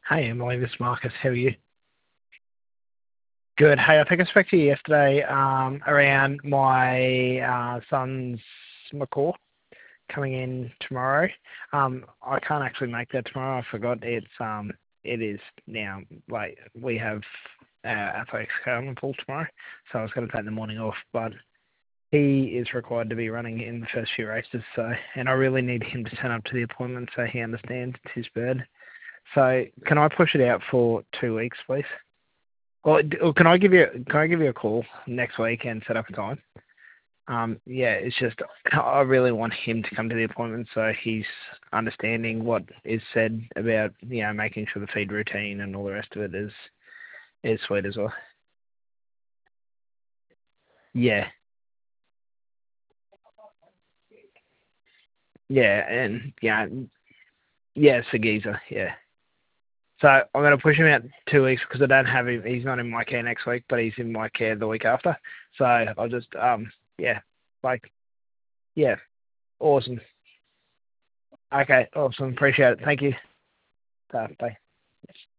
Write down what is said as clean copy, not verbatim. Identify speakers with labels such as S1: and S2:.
S1: Hey Emily, this is Marcus. How are you? Good. Hey, I think I spoke to you yesterday around my son's McCaw coming in tomorrow. I can't actually make that tomorrow. I forgot it is now late. We have athletics carnival tomorrow, so I was going to take the morning off, but he is required to be running in the first few races, and I really need him to turn up to the appointment so he understands it's his bird. So can I push it out for 2 weeks, please? Or can I give you a call next week and set up a time? Yeah, it's just I really want him to come to the appointment so he's understanding what is said about making sure the feed routine and all the rest of it is sweet as well. Yeah, yeah, and yeah, it's a geezer. Yeah. So I'm going to push him out 2 weeks because I don't have him. He's not in my care next week, but he's in my care the week after. So I'll just yeah, like yeah, awesome. Okay, awesome. Appreciate it. Thank you. Bye.